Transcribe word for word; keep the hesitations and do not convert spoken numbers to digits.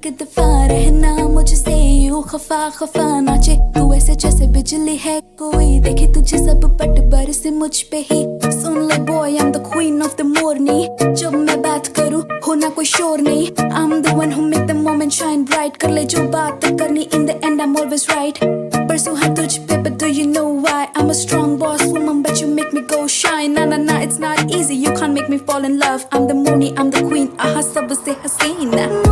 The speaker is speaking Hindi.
एक दफा रहना मुझसे यूं खफा खफा नाचे तू ऐसे जैसे बिजली है कोई देखे तुझे सब पट बरसे मुझ पे ही सुन ले boy I'm the queen of the morning जब मैं बात करूं होना कोई शोर नहीं I'm the one who make the moment shine bright कर ले जो बात करनी in the end I'm always right परसों है तुझ पे but do you know why I'm a strong boss woman but you make me go shine na na na it's not easy you can't make me fall in love I'm the moony I'm the queen aha सबसे हसीना